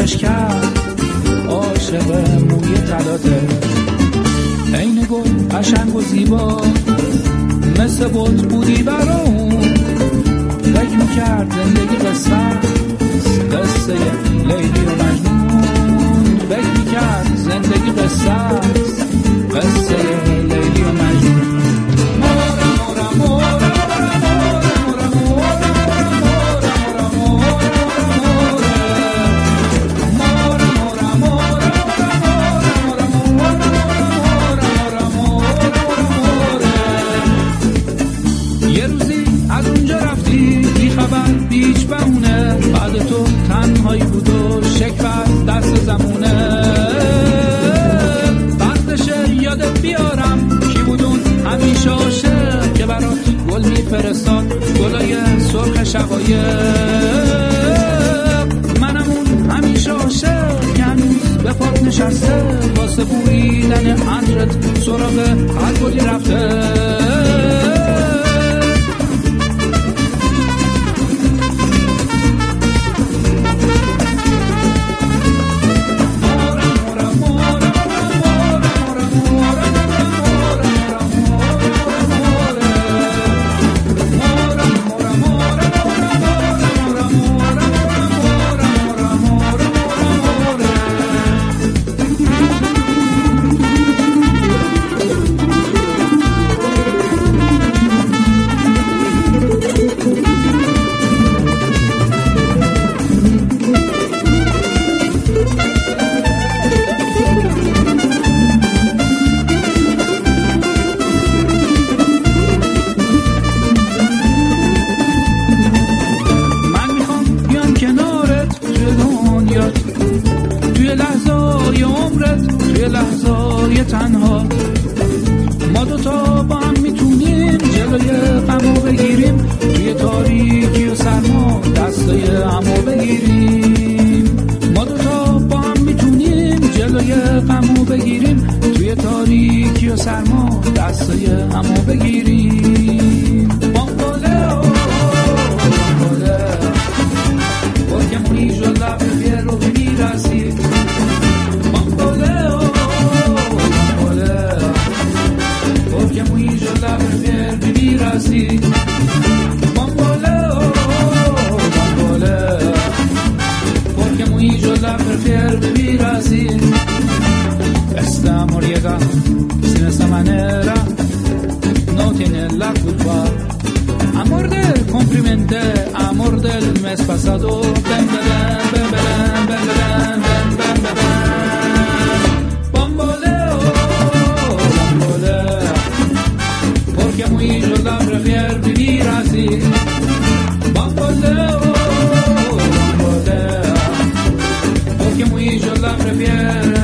عاشقش کرد، عاشق موی طلاته. عین گل قشنگ و زیبا مثل بود بودی برام، فکر میکرد زندگی قصه لیلی و مجنون. فکر میکرد زندگی قصه لیلی و مجنون. بیچ بمونه بعد تو تنهایی بود و شکفت دست زمونه. وقتشه یادت بیارم کی بودون همیشه عاشق که برات گل میفرستاد، گلای سرخ شقایق. منم اون همیشه عاشق که هنوز به پات نشسته، واسه بویدن عطرت سراغ هر گلی رفته. لحظای تنها ما دوتا با هم میتونیم جلوی غمو بگیریم، توی تاریکی و سرما دستای همو بگیریم. ما دوتا با هم میتونیم جلوی غمو بگیریم، توی تاریکی و سرما دستای همو بگیریم. بامبوله porque muy yo la prefiero vivir así. Porque muy yo la prefiero vivir así. Bamboleo, bamboleo. Porque muy yo la prefiero vivir así. Este amor llega sin esta manera, no tiene la culpa. Amor del cumplimente, amor del mes pasado. Ven, ven, ven, ven, ven, ven, ven, ven, ven, ven. Bamboleo, bamboleo. Porque muy yo la prefiero vivir así. Bamboleo, bamboleo. Porque muy yo la prefiero